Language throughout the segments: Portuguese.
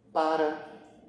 para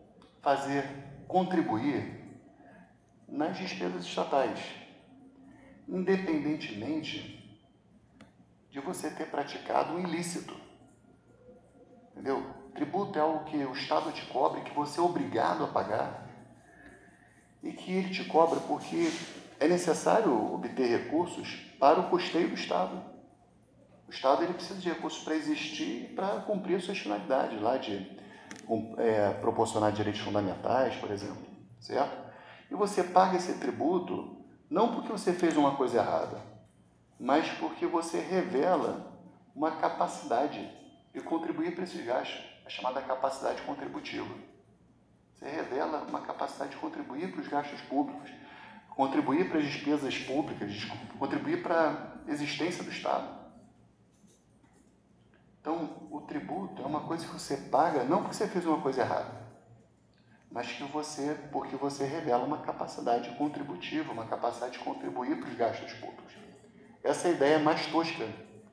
contribuir nas despesas estatais, independentemente de você ter praticado um ilícito. Entendeu? Tributo é algo que o Estado te cobra, que você é obrigado a pagar, e que ele te cobra porque é necessário obter recursos para o custeio do Estado. O Estado ele precisa de recursos para existir e para cumprir as suas finalidades, lá de proporcionar direitos fundamentais, por exemplo, certo? E você paga esse tributo não porque você fez uma coisa errada, mas porque você revela uma capacidade de contribuir para esses gastos, a chamada capacidade contributiva. Você revela uma capacidade de contribuir para os gastos públicos, contribuir para as despesas públicas, contribuir para a existência do Estado. Então, o tributo é uma coisa que você paga não porque você fez uma coisa errada, mas porque você revela uma capacidade contributiva, uma capacidade de contribuir para os gastos públicos. Essa é a ideia mais tosca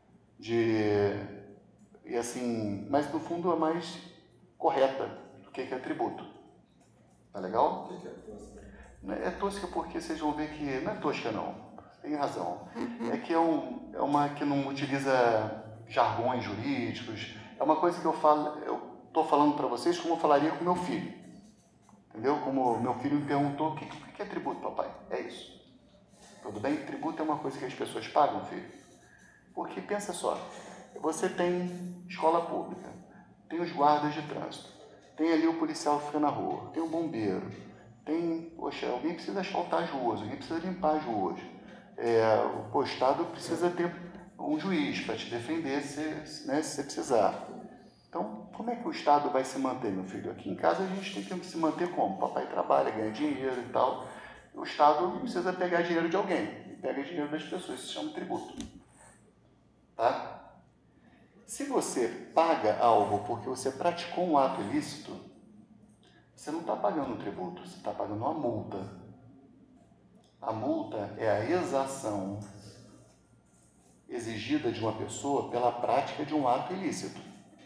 mas no fundo é mais correta do que é tributo. Tá legal? O que é tosca? É tosca porque vocês vão ver que não é tosca não, tem razão. É que é uma que não utiliza jargões jurídicos, é uma coisa que eu estou falando para vocês como eu falaria com meu filho. Entendeu? Como meu filho me perguntou, o que é tributo, papai? É isso. Tudo bem? Tributo é uma coisa que as pessoas pagam, filho. Porque pensa só, você tem escola pública, tem os guardas de trânsito, tem ali o policial que fica na rua, tem o bombeiro, alguém precisa asfaltar as ruas, alguém precisa limpar as ruas. O Estado precisa ter um juiz para te defender se você precisar. Então, como é que o Estado vai se manter, meu filho? Aqui em casa a gente tem que se manter como? O papai trabalha, ganha dinheiro e tal. O Estado precisa pegar dinheiro de alguém. E pega dinheiro das pessoas, isso se chama tributo. Tá? Se você paga algo porque você praticou um ato ilícito, você não está pagando um tributo, você está pagando uma multa. A multa é a exação exigida de uma pessoa pela prática de um ato ilícito.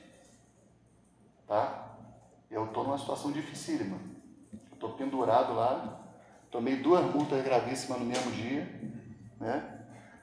Tá? Eu estou numa situação dificílima. Eu estou pendurado lá, tomei 2 multas gravíssimas no mesmo dia, né?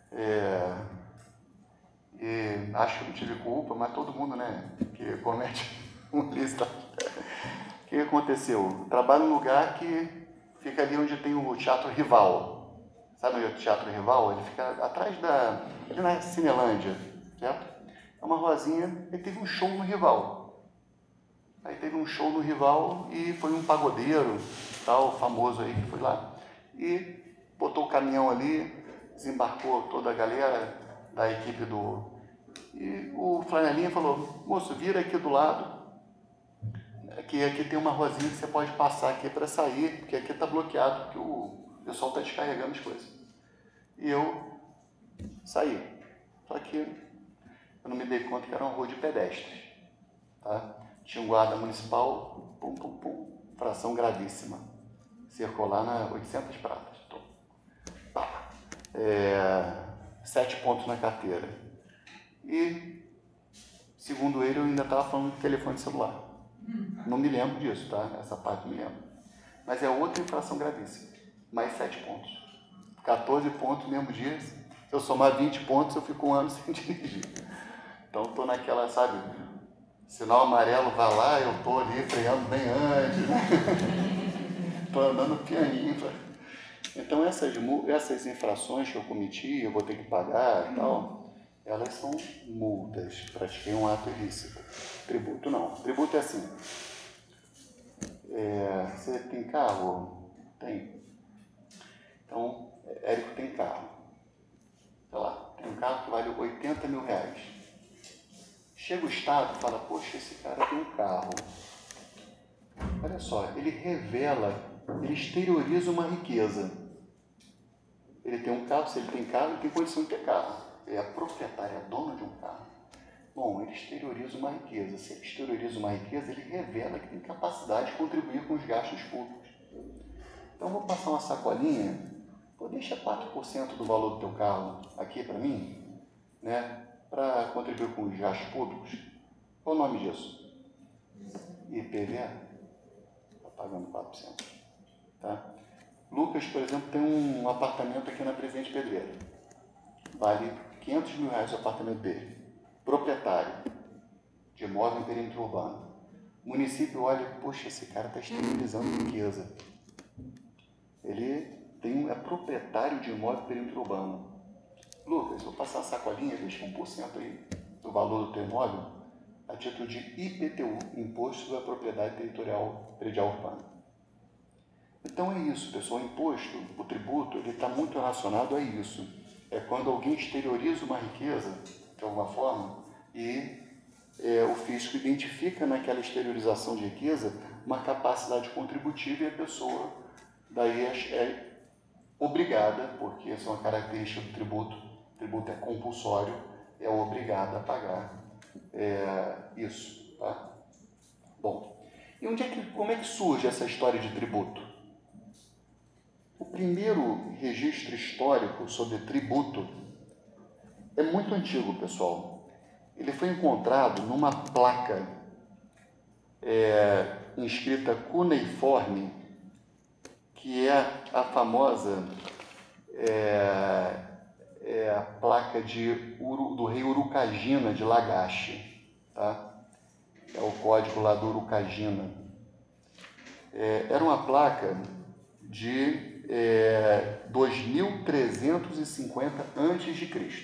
E acho que não tive culpa, mas todo mundo, né, que comete um ilícito. O que aconteceu? Eu trabalho num lugar que fica ali onde tem o Teatro Rival. Sabe onde é o Teatro Rival? Ele fica atrás ali na Cinelândia, certo? É uma ruazinha, e teve um show no Rival. Aí teve um show no Rival e foi um pagodeiro, tal, famoso aí, que foi lá. E botou o caminhão ali, desembarcou toda a galera da equipe E o flanelinha falou, moço, vira aqui do lado, que aqui tem uma ruazinha que você pode passar aqui para sair, porque aqui está bloqueado, porque o pessoal está descarregando as coisas. E eu saí. Só que eu não me dei conta que era uma rua de pedestres. Tá? Tinha um guarda municipal, fração gravíssima. Cercou lá na 800 pratas. 7 pontos na carteira. E, segundo ele, eu ainda estava falando de telefone celular. Não me lembro disso, tá? Essa parte me lembro. Mas é outra infração gravíssima. Mais 7 pontos. 14 pontos no mesmo dia. Se eu somar 20 pontos, eu fico 1 ano sem dirigir. Então, estou naquela, sabe? Sinal amarelo vai lá, eu estou ali freando bem antes. Estou andando pianinho. Então, essas infrações que eu cometi, eu vou ter que pagar e tal, elas são multas. Pratiquei um ato ilícito. Tributo não. Tributo é assim. Você tem carro? Tem. Então, Érico tem carro. Sei lá, tem um carro que vale 80 mil reais. Chega o Estado e fala, poxa, esse cara tem um carro. Olha só, ele exterioriza uma riqueza. Ele tem um carro, se ele tem carro, ele tem condição de ter carro. Ele é proprietário, é dono de um carro. Bom, ele exterioriza uma riqueza. Se ele exterioriza uma riqueza, ele revela que tem capacidade de contribuir com os gastos públicos. Então, eu vou passar uma sacolinha, deixa 4% do valor do teu carro aqui para mim, né, para contribuir com os gastos públicos. Qual o nome disso? IPVA. Está pagando 4%. Tá? Lucas, por exemplo, tem um apartamento aqui na Presidente Pedreira. Vale R$500 mil o apartamento dele. Proprietário de imóvel em perímetro urbano. O município olha, poxa, esse cara está esterilizando riqueza. Ele é proprietário de imóvel em perímetro urbano. Lucas, vou passar a sacolinha, deixa 1% aí do valor do teu imóvel a título de IPTU, Imposto sobre a Propriedade Territorial Predial Urbana. Então é isso, pessoal. O imposto, o tributo, ele está muito relacionado a isso. É quando alguém exterioriza uma riqueza, de alguma forma, e o fisco identifica naquela exteriorização de riqueza uma capacidade contributiva e a pessoa daí é obrigada, porque essa é uma característica do tributo, o tributo é compulsório, é obrigada a pagar isso. Tá? Bom, e como é que surge essa história de tributo? O primeiro registro histórico sobre tributo é muito antigo, pessoal. Ele foi encontrado numa placa inscrita cuneiforme, que é a famosa a placa do rei Urucagina de Lagash. Tá? É o código lá do Urucagina. Era uma placa de 2350 a.C.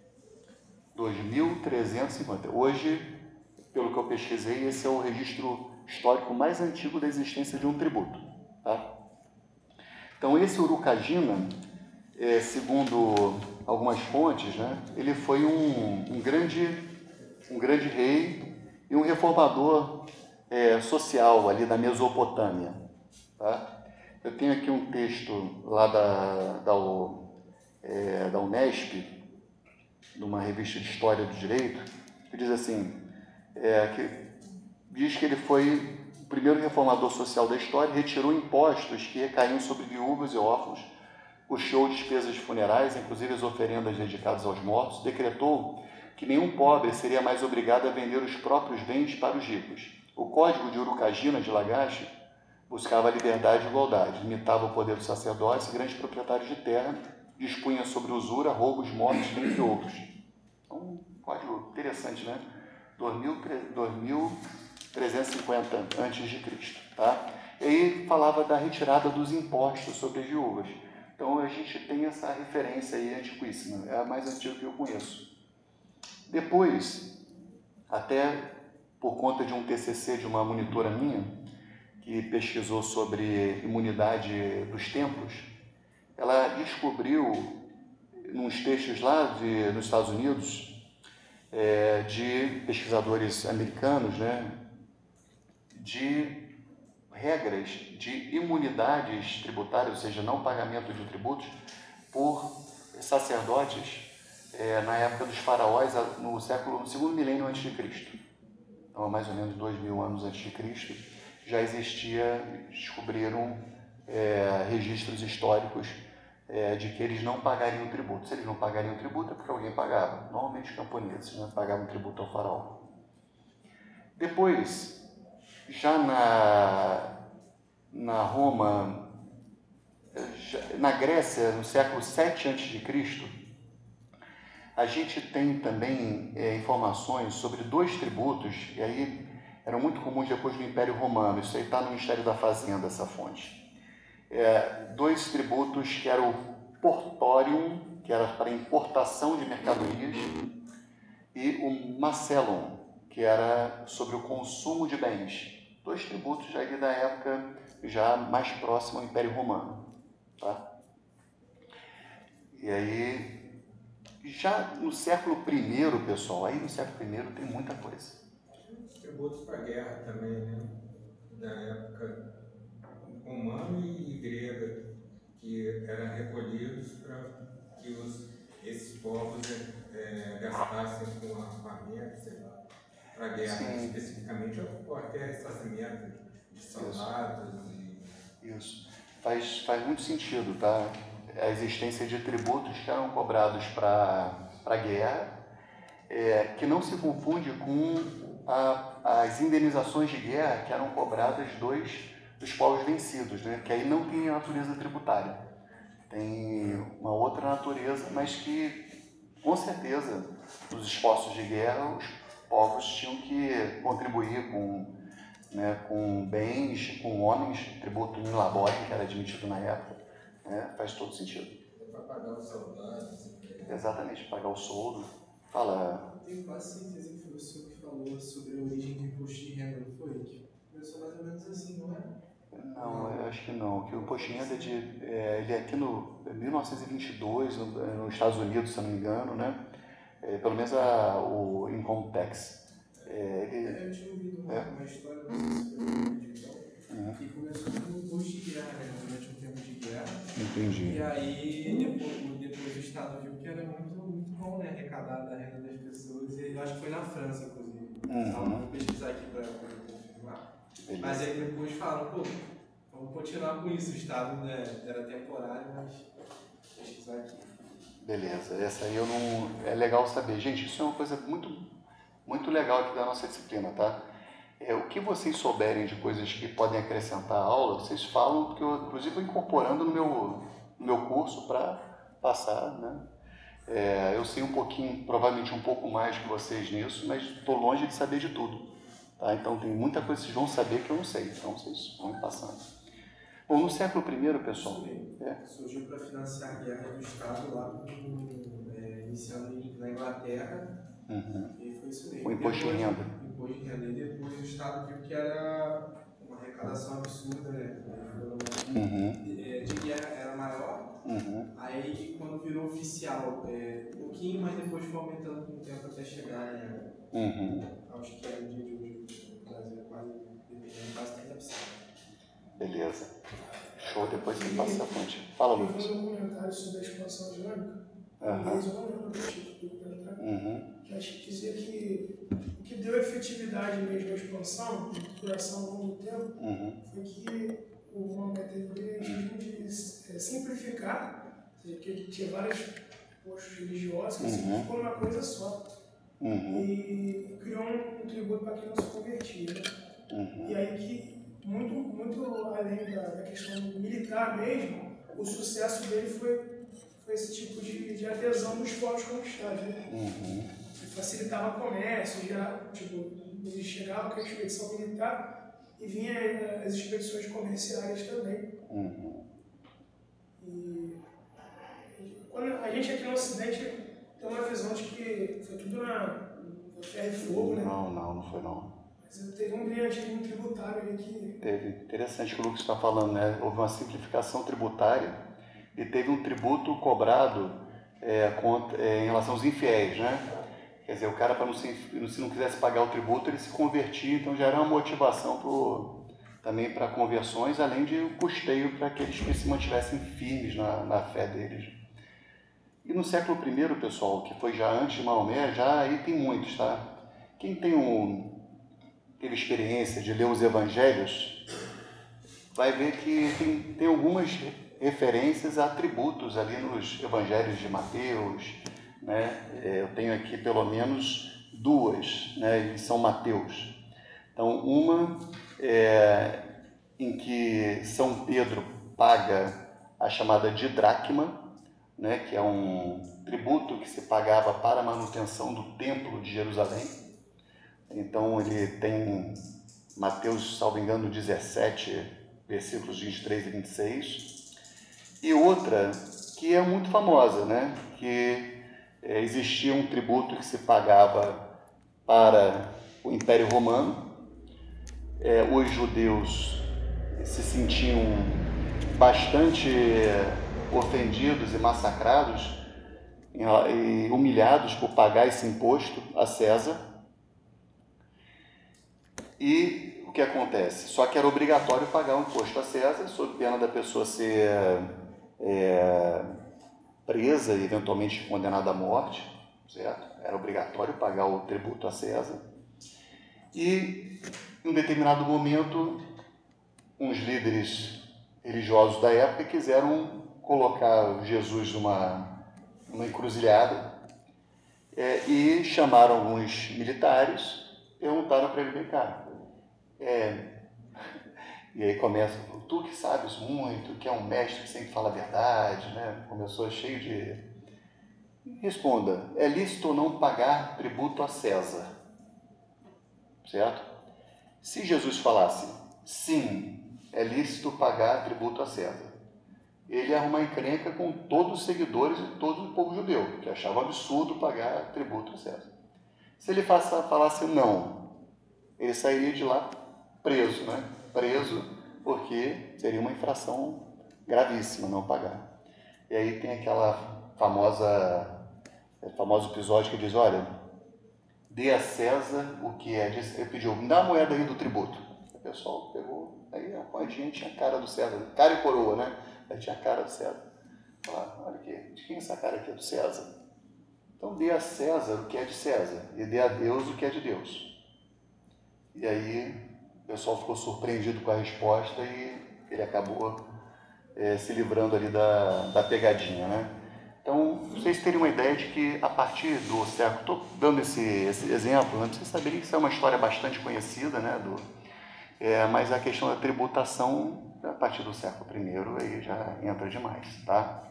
2350. Hoje, pelo que eu pesquisei, esse é o registro histórico mais antigo da existência de um tributo. Tá? Então, esse Urucagina, segundo algumas fontes, né, ele foi um grande rei e um reformador social ali da Mesopotâmia. Tá? Eu tenho aqui um texto lá da Unesp, de uma revista de História do Direito, que diz assim, diz que ele foi o primeiro reformador social da história, retirou impostos que recaíam sobre viúvas e órfãos, custeou despesas funerais, inclusive as oferendas dedicadas aos mortos, decretou que nenhum pobre seria mais obrigado a vender os próprios bens para os ricos. O Código de Urucagina de Lagash buscava a liberdade e igualdade, limitava o poder do sacerdócio e grandes proprietários de terra, dispunha sobre usura, roubos, mortes, dentre outros. Então, um código interessante, né? 2350 a.C. Tá? E aí falava da retirada dos impostos sobre as viúvas. Então a gente tem essa referência aí antiquíssima, é a mais antiga que eu conheço. Depois, até por conta de um TCC de uma monitora minha, que pesquisou sobre imunidade dos templos, ela descobriu, nos textos lá nos Estados Unidos, de pesquisadores americanos, né, de regras de imunidades tributárias, ou seja, não pagamento de tributos, por sacerdotes na época dos faraós, no segundo milênio antes de Cristo. Então, há mais ou menos 2000 anos antes de Cristo, já descobriram registros históricos de que eles não pagariam tributo. Se eles não pagariam tributo é porque alguém pagava. Normalmente os camponeses, né, pagavam tributo ao faraó. Depois, já na Roma, na Grécia, no século 7 a.C., a gente tem também informações sobre dois tributos, e aí eram muito comuns depois do Império Romano. Isso aí está no Ministério da Fazenda, essa fonte. Dois tributos que eram o portorium, que era para importação de mercadorias, e o macellum, que era sobre o consumo de bens. Dois tributos aí da época já mais próximo ao Império Romano. Tá? E aí, já no século I, pessoal, aí no século I tem muita coisa. Tributos para a guerra também, né? Da época romana e grega, que eram recolhidos para que esses povos gastassem com armamento, sei lá, para a guerra. Sim. Especificamente ou até ressarcimento de soldados. Isso. Faz muito sentido, tá? A existência de tributos que eram cobrados para a guerra, que não se confunde com a as indenizações de guerra que eram cobradas dos povos vencidos, né? Que aí não tem a natureza tributária, tem uma outra natureza, mas que, com certeza, nos esforços de guerra, os povos tinham que contribuir com bens, com homens, tributo in labore, que era admitido na época, né? Faz todo sentido. Para pagar os soldados. Exatamente, pagar o soldo. Fala. Eu tenho quase certeza que foi o senhor que falou sobre a origem do imposto de renda, não foi? Que começou mais ou menos assim, não é? Não, eu acho que não. Que o imposto de renda ele é aqui no 1922, nos Estados Unidos, se eu não me engano, né? Pelo menos o Income Tax. Eu tinha ouvido uma história, não sei se foi no vídeo, que começou com o imposto de guerra, né? Durante um tempo de guerra. Entendi. E aí, depois o Estado viu que era muito bom, né? Arrecadar da renda das pessoas. E eu acho que foi na França, inclusive. Vou pesquisar aqui para confirmar. Beleza. Mas aí depois falaram, pô, vamos continuar com isso. O Estado, né, era temporário, mas vou pesquisar aqui. Beleza, essa aí eu não... É legal saber. Gente, isso é uma coisa muito legal aqui da nossa disciplina, tá? O que vocês souberem de coisas que podem acrescentar à aula, vocês falam, porque eu, inclusive, vou incorporando no meu curso para passar, né? Eu sei um pouquinho, provavelmente um pouco mais que vocês nisso, mas estou longe de saber de tudo, tá? Então, tem muita coisa que vocês vão saber que eu não sei, então vocês vão me passando. Bom, no século I, pessoal... Surgiu para financiar a guerra do Estado lá, iniciando na Inglaterra, e foi isso mesmo. O imposto de renda. Imposto de renda. E depois o Estado viu que era uma arrecadação absurda, né? De guerra era maior. Aí, quando virou oficial, um pouquinho, mas depois foi aumentando com o tempo até chegar, né? Acho que é no dia de hoje, no Brasil, quase 30%. Beleza. Show, depois você passa a fonte. Fala, Lucas. Eu vi um comentário sobre a expansão islâmica. Eu não lembro do título do comentário. Que acho que dizia que o que deu efetividade mesmo à expansão, a duração ao longo do tempo, foi que o Maomé teve o brilhantismo de simplificar, ou seja, que ele tinha vários postos religiosos, que simplificou numa coisa só. E criou um tributo para quem não se convertia. Né? E aí que muito além da questão militar mesmo, o sucesso dele foi esse tipo de adesão dos povos conquistados, né? Facilitava o comércio, eles chegavam com a expedição militar e vinha as expedições comerciais também. E quando a gente aqui no Ocidente tem uma visão de que foi tudo na ferro e fogo, né? Não foi não. Teve um brilhantismo tributário aí que... Teve. Interessante o que o Lucas está falando, né? Houve uma simplificação tributária e teve um tributo cobrado em relação aos infiéis, né? Quer dizer, o cara, se não quisesse pagar o tributo, ele se convertia, então já era uma motivação também para conversões, além de um custeio para aqueles que se mantivessem firmes na fé deles. E no século I, pessoal, que foi já antes de Maomé, já aí tem muitos, tá? Quem teve experiência de ler os evangelhos, vai ver que tem algumas referências a tributos ali nos evangelhos de Mateus, né? Eu tenho aqui pelo menos duas, né, em São Mateus. Então, uma em que São Pedro paga a chamada didracma, né, que é um tributo que se pagava para a manutenção do templo de Jerusalém. Então, ele tem Mateus, salvo engano, 17, versículos 23 e 26. E outra, que é muito famosa, né? Que existia um tributo que se pagava para o Império Romano. Os judeus se sentiam bastante ofendidos e massacrados e humilhados por pagar esse imposto a César. E o que acontece? Só que era obrigatório pagar o imposto a César, sob pena da pessoa ser presa e eventualmente condenada à morte, certo? Era obrigatório pagar o tributo a César. E, em um determinado momento, uns líderes religiosos da época quiseram colocar Jesus numa encruzilhada e chamaram alguns militares perguntaram para ele, vem cá, e aí começa, tu que sabes muito, que é um mestre que sempre fala a verdade, né? Começou cheio de... Responda, é lícito ou não pagar tributo a César? Certo? Se Jesus falasse, sim, é lícito pagar tributo a César, ele ia arrumar encrenca com todos os seguidores e todo o povo judeu, que achava absurdo pagar tributo a César. Se ele falasse não, ele sairia de lá preso, né? Preso porque seria uma infração gravíssima não pagar. E aí tem aquela famoso episódio que diz, olha, dê a César o que é de... Ele pediu, me dá a moeda aí do tributo. O pessoal pegou, aí a moedinha tinha a cara do César, cara e coroa, né? Aí tinha a cara do César. Falaram, olha aqui, de quem é essa cara aqui? É do César. Então dê a César o que é de César e dê a Deus o que é de Deus. E aí o pessoal ficou surpreendido com a resposta e ele acabou se livrando ali da pegadinha, né? Então, vocês terem uma ideia de que a partir do século... Estou dando esse exemplo, né? Vocês saberem que isso é uma história bastante conhecida, né? Mas a questão da tributação, a partir do século I, aí já entra demais, tá?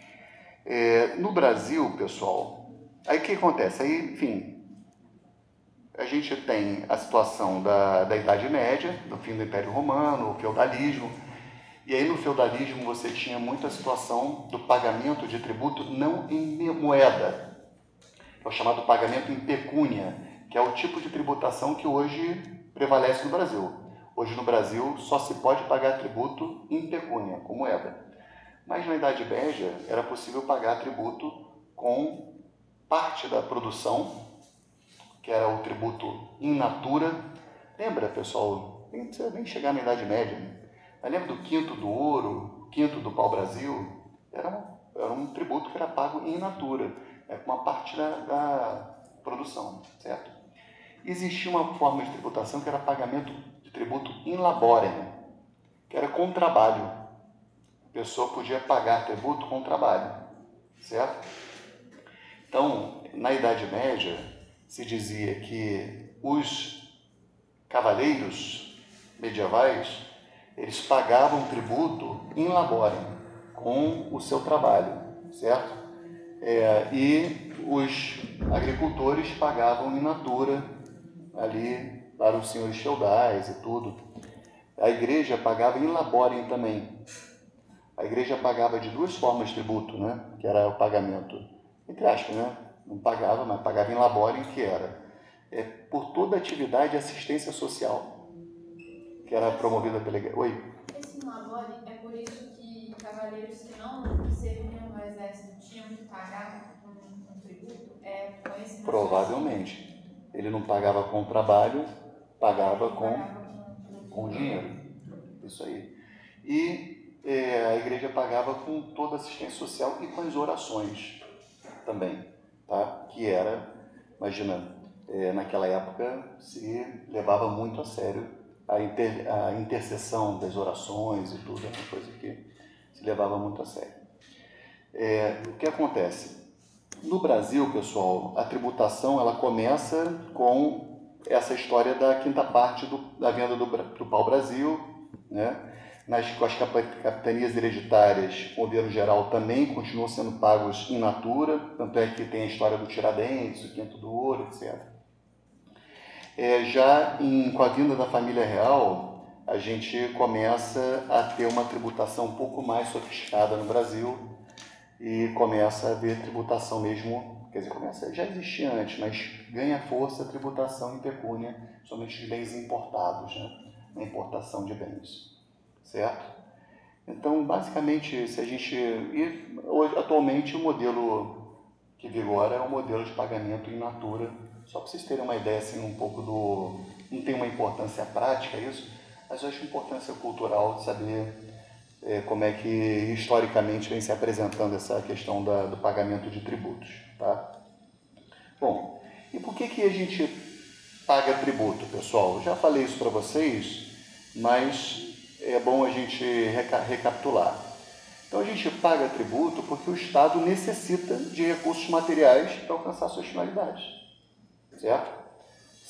No Brasil, pessoal, aí o que acontece? Aí, enfim, a gente tem a situação da Idade Média, do fim do Império Romano, o feudalismo, e aí no feudalismo você tinha muita situação do pagamento de tributo não em moeda, é o chamado pagamento em pecúnia, que é o tipo de tributação que hoje prevalece no Brasil. Hoje no Brasil só se pode pagar tributo em pecúnia, com moeda. Mas na Idade Média era possível pagar tributo com parte da produção, que era o tributo in natura. Lembra, pessoal? Não precisa nem chegar na Idade Média, né? Mas lembra do quinto do ouro, quinto do pau-brasil? Era um tributo que era pago in natura, com uma parte da produção, certo? Existia uma forma de tributação que era pagamento de tributo in laborem, que era com trabalho. A pessoa podia pagar tributo com trabalho, certo? Então, na Idade Média, se dizia que os cavaleiros medievais, eles pagavam tributo in laborem, com o seu trabalho, certo? E os agricultores pagavam in natura, ali para os senhores feudais e tudo. A igreja pagava in laborem também. A igreja pagava de duas formas de tributo, né? Que era o pagamento, entre aspas, né? Não pagava, mas pagava in laborem, que era por toda atividade de assistência social, que era promovida pela igreja. Oi? Esse in laborem é por isso que cavaleiros que não serviam no exército tinham que pagar um tributo? Com esse Provavelmente. Ele não pagava com trabalho, pagava com dinheiro. Isso aí. E a igreja pagava com toda a assistência social e com as orações também, tá? Que era, imagina, naquela época se levava muito a sério a intercessão das orações e tudo, é uma coisa que se levava muito a sério. O que acontece? No Brasil, pessoal, a tributação ela começa com essa história da quinta parte da venda do pau-brasil, né? Com as capitanias hereditárias, o governo geral também continuou sendo pagos in natura, tanto é que tem a história do Tiradentes, o quinto do ouro, etc. Com a vinda da família real, a gente começa a ter uma tributação um pouco mais sofisticada no Brasil e começa a haver tributação mesmo, quer dizer, já existia antes, mas ganha força a tributação em pecúnia, somente de bens importados, né? Na importação de bens, certo? Então, basicamente, atualmente o modelo que vigora é o modelo de pagamento in natura, só para vocês terem uma ideia assim, um pouco não tem uma importância prática isso, mas eu acho importância cultural de saber como é que historicamente vem se apresentando essa questão do pagamento de tributos, tá? Bom, e por que a gente paga tributo, pessoal? Eu já falei isso para vocês, mas é bom a gente recapitular. Então a gente paga tributo porque o Estado necessita de recursos materiais para alcançar suas finalidades, certo?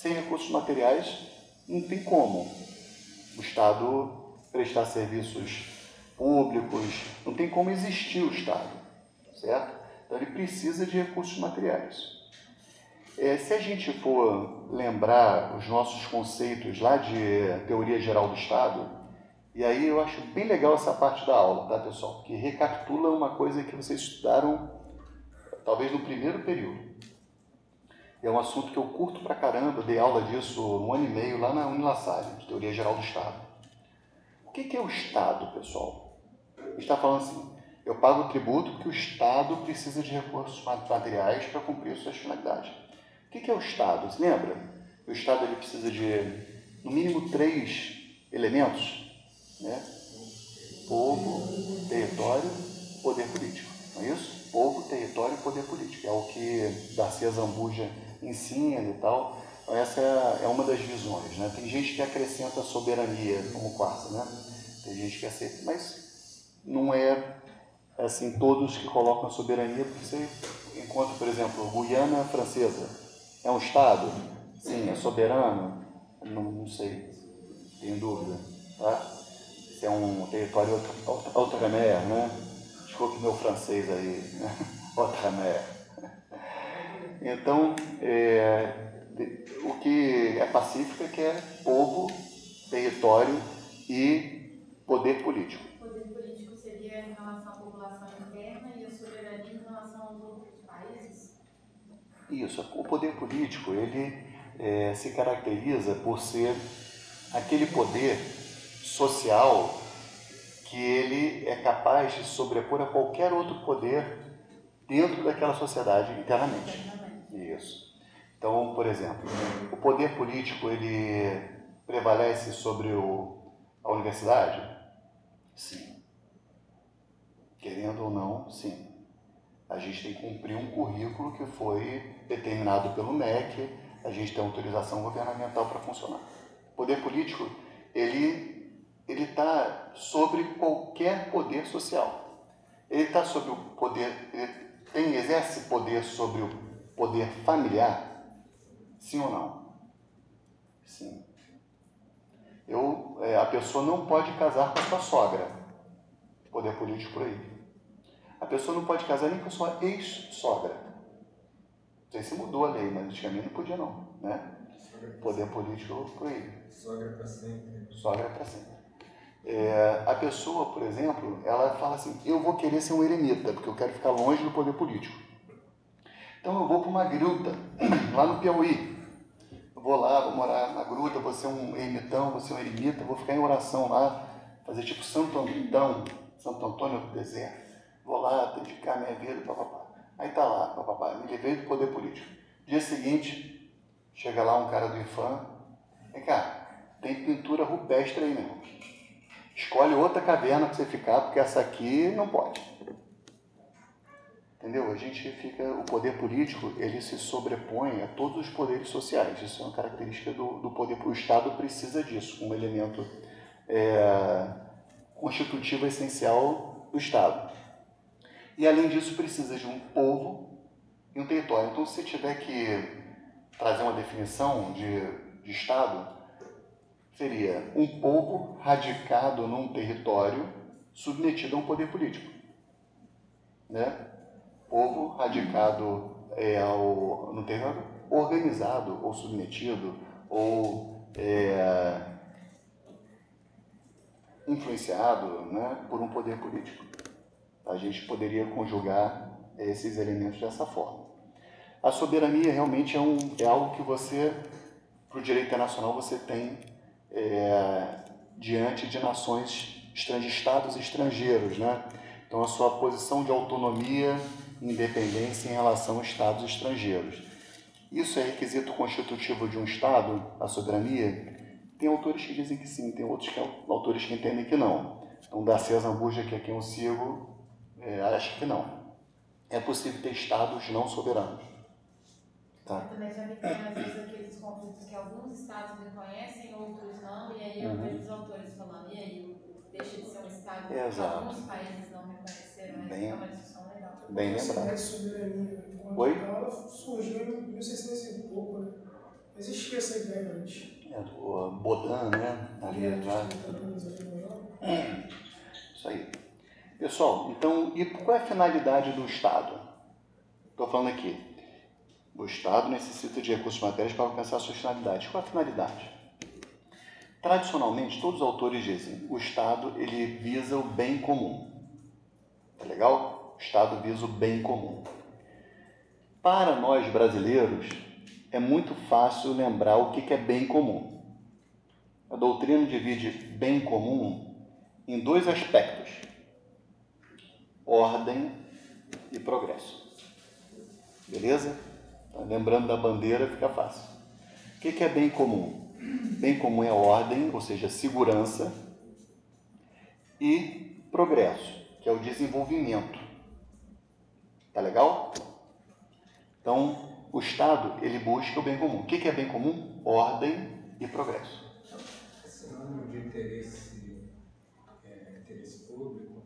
Sem recursos materiais, não tem como o Estado prestar serviços públicos, não tem como existir o Estado, certo? Então ele precisa de recursos materiais. Se a gente for lembrar os nossos conceitos lá de teoria geral do Estado, e aí eu acho bem legal essa parte da aula, tá, pessoal? Que recapitula uma coisa que vocês estudaram talvez no primeiro período. É um assunto que eu curto pra caramba, dei aula disso 1 ano e meio lá na Unilassalle, de teoria geral do Estado. O que é o Estado, pessoal? A gente está falando assim, eu pago tributo porque o Estado precisa de recursos materiais para cumprir suas finalidades. O que é o Estado? Você lembra? O Estado ele precisa de, no mínimo, 3 elementos, né? Povo, território, poder político. Não é isso? Povo, território e poder político. É o que Darcy Zambuja ensina e tal. Então, essa é uma das visões, né? Tem gente que acrescenta soberania como quarta, né? Tem gente que aceita, mas não é assim todos que colocam a soberania, porque você encontra, por exemplo, Guiana Francesa. É um Estado? Sim. É soberano? Não sei, tenho dúvida. Tá? Se é um território outre-mer, né? Desculpe meu francês aí. Outre-mer. Então, o que é pacífico é que é povo, território e poder político. O poder político seria em relação à população interna e a soberania em relação aos outros países? Isso, o poder político, ele se caracteriza por ser aquele poder social que ele é capaz de sobrepor a qualquer outro poder dentro daquela sociedade internamente. Isso. Então, por exemplo, o poder político, ele prevalece sobre a universidade? Sim. Querendo ou não, sim. A gente tem que cumprir um currículo que foi determinado pelo MEC, a gente tem autorização governamental para funcionar. O poder político, ele está sobre qualquer poder social. Ele está sobre o poder, exerce poder sobre o poder familiar? Sim ou não? Sim. A pessoa não pode casar com a sua sogra. Poder político proíbe. A pessoa não pode casar nem com a sua ex-sogra. Não sei se mudou a lei, mas antigamente não podia não, né? Poder político proíbe. Sogra para sempre. Sogra para sempre. A pessoa, por exemplo, ela fala assim, eu vou querer ser um eremita, porque eu quero ficar longe do poder político. Então eu vou para uma gruta, lá no Piauí. Eu vou lá, vou morar na gruta, vou ser um ermitão, vou ser um eremita, vou ficar em oração lá, fazer tipo Santo Antônio do deserto. Vou lá dedicar minha vida, papapá. Aí tá lá, papapá, me livrei do poder político. Dia seguinte, chega lá um cara do IFAM, vem cá, tem pintura rupestre aí mesmo. Escolhe outra caverna para você ficar, porque essa aqui não pode. Entendeu? O poder político, ele se sobrepõe a todos os poderes sociais. Isso é uma característica do poder. O Estado precisa disso, como elemento constitutivo essencial do Estado. E, além disso, precisa de um povo e um território. Então, se tiver que trazer uma definição de Estado, seria um povo radicado num território submetido a um poder político. Né? Povo radicado no território organizado ou submetido ou influenciado, né, por um poder político. A gente poderia conjugar esses elementos dessa forma. A soberania realmente é algo que você, para o direito internacional, você tem diante de nações, de estados estrangeiros, né? Então, a sua posição de autonomia e independência em relação a estados estrangeiros. Isso é requisito constitutivo de um Estado, a soberania? Tem autores que dizem que sim, tem outros autores que entendem que não. Então, Darcy Zambuja, que é quem eu sigo, acha que não. É possível ter Estados não soberanos. Tá? Eu também já vi que tem, às vezes, aqueles conflitos que alguns estados reconhecem, outros não, e aí eu vejo os autores falando, e aí deixa de ser um estado que alguns países não reconheceram, né? É uma discussão legal. Bem Essa ideia lembrado. de soberania Oi? ela surgiu em 1600 e pouco, né? Existia essa ideia antes. Do Baudin, né? Isso aí. Pessoal, então, e qual é a finalidade do Estado? Estou falando aqui. O Estado necessita de recursos materiais para alcançar suas finalidades. Qual é a finalidade? Tradicionalmente, todos os autores dizem o Estado ele visa o bem comum. Tá legal? O Estado visa o bem comum. Para nós brasileiros, é muito fácil lembrar o que é bem comum. A doutrina divide bem comum em dois aspectos: ordem e progresso. Beleza? Lembrando da bandeira, fica fácil. O que é bem comum? Bem comum é ordem, ou seja, segurança, e progresso, que é o desenvolvimento. Tá legal? Então, o Estado, ele busca o bem comum. O que é bem comum? Ordem e progresso. Sinônimo de interesse público?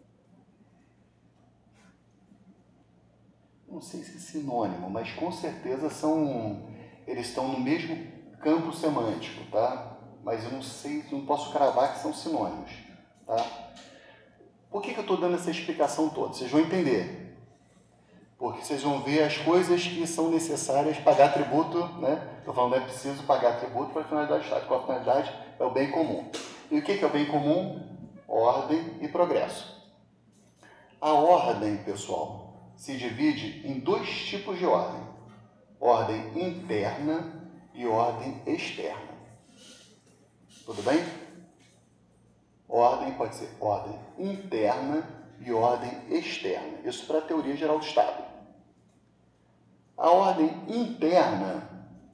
Não sei se é sinônimo, mas com certeza eles estão no mesmo campo semântico, tá? Mas eu não sei, não posso cravar que são sinônimos, tá? Por que eu estou dando essa explicação toda? Vocês vão entender. Porque vocês vão ver as coisas que são necessárias pagar tributo, né? Estou falando, é preciso pagar tributo para a finalidade do Estado. Qual a finalidade? É o bem comum. E o que é o bem comum? Ordem e progresso. A ordem, pessoal, se divide em dois tipos de ordem: ordem interna e ordem externa. Tudo bem? Ordem pode ser ordem interna e ordem externa. Isso para a teoria geral do Estado. A ordem interna,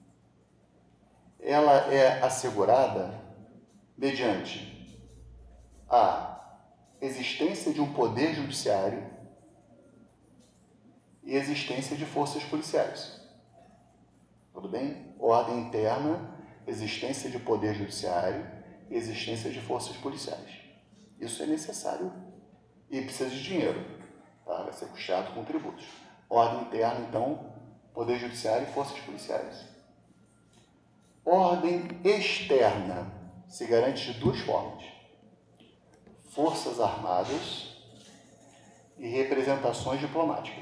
ela é assegurada mediante a existência de um poder judiciário e existência de forças policiais. Tudo bem? Ordem interna, existência de poder judiciário e existência de forças policiais. Isso é necessário e precisa de dinheiro, tá? Vai ser custeado com tributos. Ordem interna, então, poder judiciário e forças policiais. Ordem externa se garante de duas formas: forças armadas e representações diplomáticas.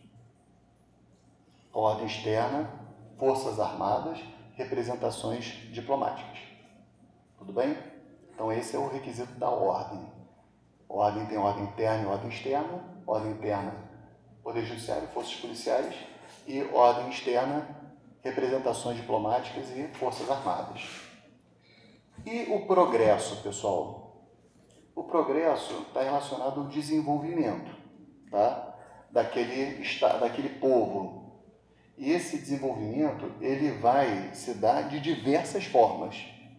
Ordem externa, forças armadas, representações diplomáticas. Tudo bem? Então esse é o requisito da ordem. Ordem tem ordem interna e ordem externa. Ordem interna, poder judiciário, forças policiais. E ordem externa, representações diplomáticas e forças armadas. E o progresso, pessoal? O progresso está relacionado ao desenvolvimento, tá? daquele povo. E esse desenvolvimento ele vai se dar de diversas formas,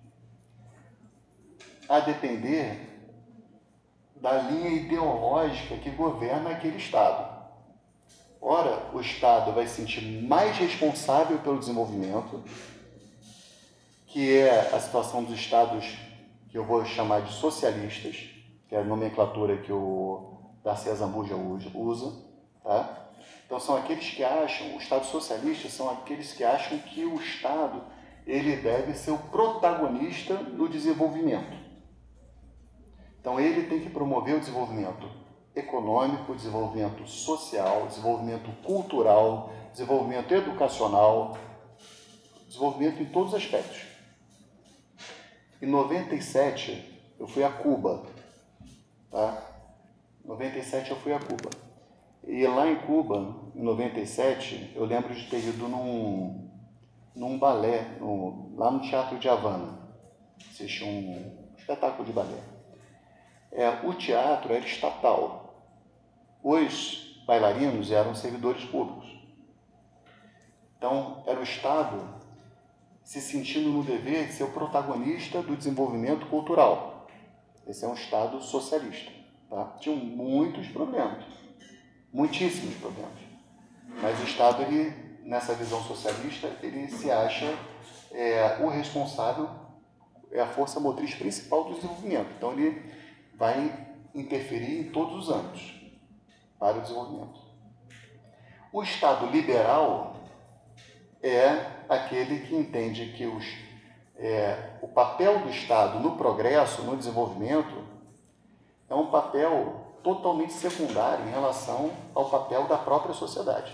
a depender da linha ideológica que governa aquele Estado. Ora, o Estado vai se sentir mais responsável pelo desenvolvimento, que é a situação dos Estados que eu vou chamar de socialistas, que é a nomenclatura que o Darcy Zambuja usa, tá? Então são aqueles que acham, os Estados socialistas são aqueles que acham que o Estado ele deve ser o protagonista do desenvolvimento. Então ele tem que promover o desenvolvimento econômico, desenvolvimento social, desenvolvimento cultural, desenvolvimento educacional, desenvolvimento em todos os aspectos. Em 97 eu fui a Cuba, tá? Em 97 eu fui a Cuba. E lá em Cuba, em 97, eu lembro de ter ido num balé, lá no Teatro de Havana. Assisti um espetáculo de balé. O teatro era estatal. Os bailarinos eram servidores públicos. Então, era o Estado se sentindo no dever de ser o protagonista do desenvolvimento cultural. Esse é um Estado socialista. Tá? Tinham muitos problemas. Muitíssimos problemas. Mas o Estado, nessa visão socialista, ele se acha o responsável, é a força motriz principal do desenvolvimento. Então, ele vai interferir em todos os âmbitos para o desenvolvimento. O Estado liberal é aquele que entende que o papel do Estado no progresso, no desenvolvimento, é um papel totalmente secundário em relação ao papel da própria sociedade.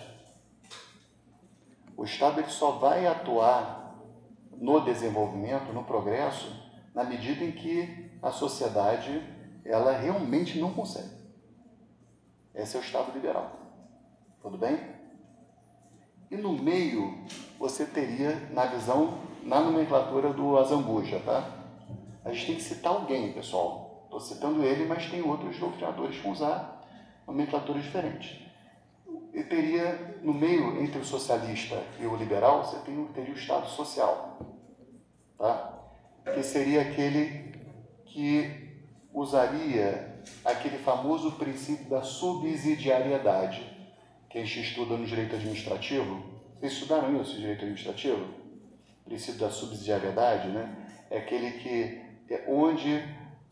O Estado ele só vai atuar no desenvolvimento, no progresso, na medida em que a sociedade ela realmente não consegue. Esse é o Estado liberal. Tudo bem? E no meio, você teria, na nomenclatura do Azambuja, tá? A gente tem que citar alguém, pessoal. Estou citando ele, mas tem outros doutrinadores que vão usar nomenclaturas diferentes. E teria, no meio, entre o socialista e o liberal, você teria o Estado social, tá? Que seria aquele que usaria aquele famoso princípio da subsidiariedade, que a gente estuda no direito administrativo. Vocês estudaram isso, direito administrativo? O princípio da subsidiariedade, né? É aquele onde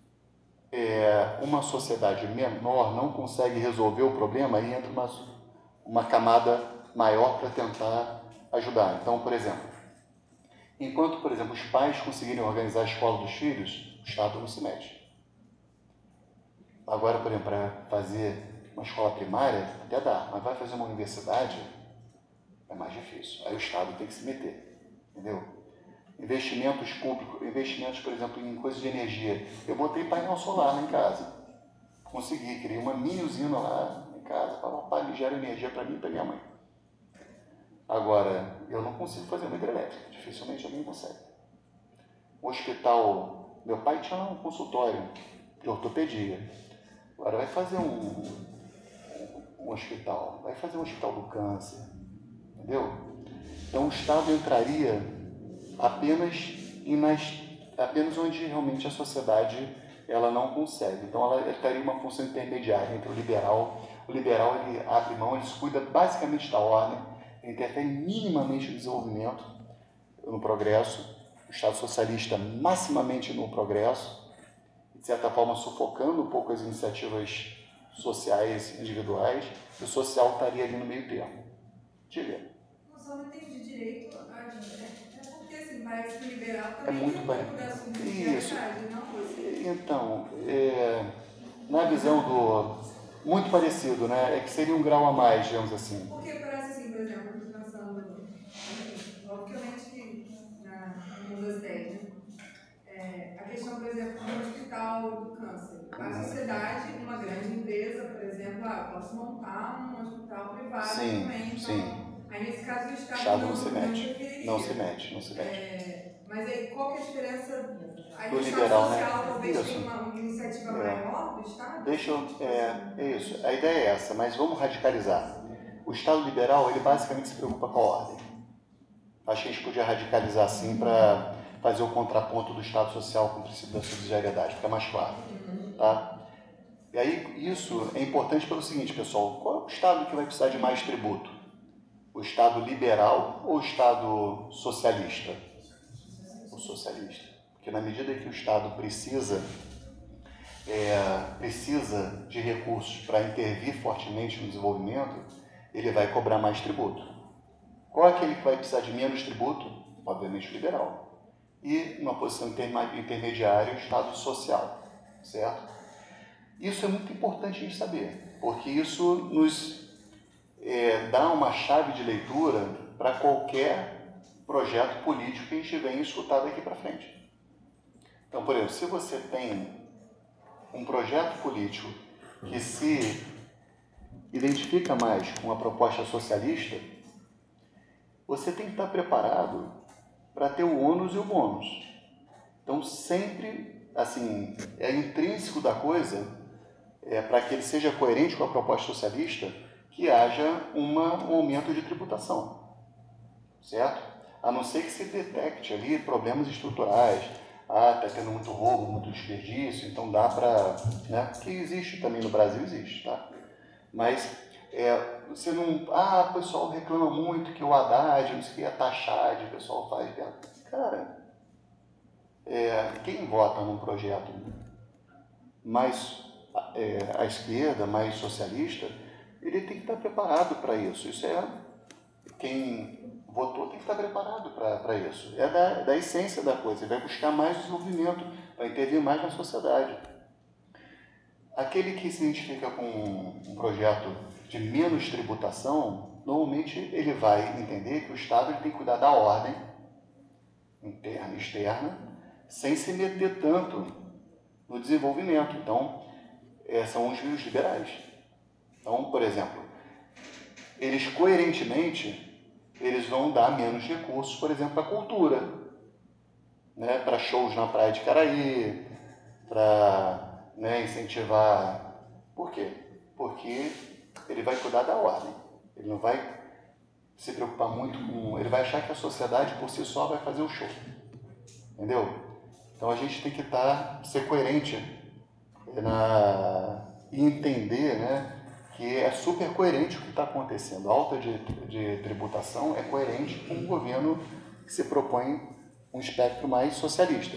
uma sociedade menor não consegue resolver o problema e entra uma camada maior para tentar ajudar. Então, por exemplo, enquanto, por exemplo, os pais conseguirem organizar a escola dos filhos, o Estado não se mete. Agora, por exemplo, para fazer uma escola primária, até dá, mas vai fazer uma universidade, é mais difícil. Aí o Estado tem que se meter, entendeu? Investimentos públicos, investimentos, por exemplo, em coisas de energia. Eu botei painel solar lá em casa. Consegui, criei uma mini usina lá em casa, para o pai me gera energia para mim e para minha mãe. Agora, eu não consigo fazer uma hidrelétrica, dificilmente alguém consegue. Um hospital, meu pai tinha um consultório de ortopedia. Agora vai fazer um hospital, vai fazer um hospital do câncer, entendeu? Então o Estado entraria apenas onde realmente a sociedade ela não consegue. Então ela teria uma função intermediária entre o liberal. O liberal ele abre mão, ele cuida basicamente da ordem, ele interfere minimamente no desenvolvimento, no progresso. O Estado socialista maximamente no progresso, de certa forma sufocando um pouco as iniciativas sociais individuais, e o social estaria ali no meio termo. Diga. Eu só não entendi direito a porque assim, parece que o liberal também é muito parecido. Isso. Então, na visão muito parecido, né? É que seria um grau a mais, digamos assim. Porque parece assim, por exemplo, a gente pensando, obviamente que no mundo das ideias, a questão, por exemplo, do hospital do câncer. A sociedade, uma grande empresa, por exemplo, eu posso montar um hospital privado também. Então, sim. Aí, nesse caso, o Estado não se mete. Não se mete. Mas aí, qual que é a diferença? Aí, do o liberal, Estado social, né? talvez, Isso. tenha uma iniciativa maior do Estado? É isso. A ideia é essa, mas vamos radicalizar. O Estado liberal, ele basicamente se preocupa com a ordem. Acho que a gente podia radicalizar assim para fazer o contraponto do Estado social com o princípio da subsidiariedade, fica mais claro. Tá? E aí, isso é importante pelo seguinte, pessoal: qual é o Estado que vai precisar de mais tributo? O Estado liberal ou o Estado socialista? O socialista. Porque na medida que o Estado precisa de recursos para intervir fortemente no desenvolvimento, ele vai cobrar mais tributo. Qual é aquele que vai precisar de menos tributo? Obviamente o liberal. E, numa posição intermediária, o Estado social. Certo? Isso é muito importante a gente saber, porque isso nos dá uma chave de leitura para qualquer projeto político que a gente venha escutar daqui para frente. Então, por exemplo, se você tem um projeto político que se identifica mais com a proposta socialista, você tem que estar preparado para ter o ônus e o bônus. Então, sempre, assim, é intrínseco da coisa, para que ele seja coerente com a proposta socialista, que haja um aumento de tributação, certo? A não ser que se detecte ali problemas estruturais, está tendo muito roubo, muito desperdício, então dá para, né? Que existe também no Brasil, existe, tá? Mas você não, o pessoal reclama muito que o Haddad, não sei o que, a taxade, o pessoal faz, cara, quem vota num projeto mais à esquerda, mais socialista, ele tem que estar preparado para isso. Isso quem O votor tem que estar preparado para isso. É da essência da coisa. Ele vai buscar mais desenvolvimento, vai intervir mais na sociedade. Aquele que se identifica com um projeto de menos tributação, normalmente ele vai entender que o Estado ele tem que cuidar da ordem interna e externa, sem se meter tanto no desenvolvimento. Então, são os liberais. Então, por exemplo, eles coerentemente eles vão dar menos recursos, por exemplo, para a cultura, né? Para shows na praia de Caraí, para, né, incentivar. Por quê? Porque ele vai cuidar da ordem. Ele não vai se preocupar muito com... Ele vai achar que a sociedade por si só vai fazer o show. Entendeu? Então a gente tem que ser coerente e entender, né, que é super coerente o que está acontecendo. A alta de tributação é coerente com um governo que se propõe um espectro mais socialista.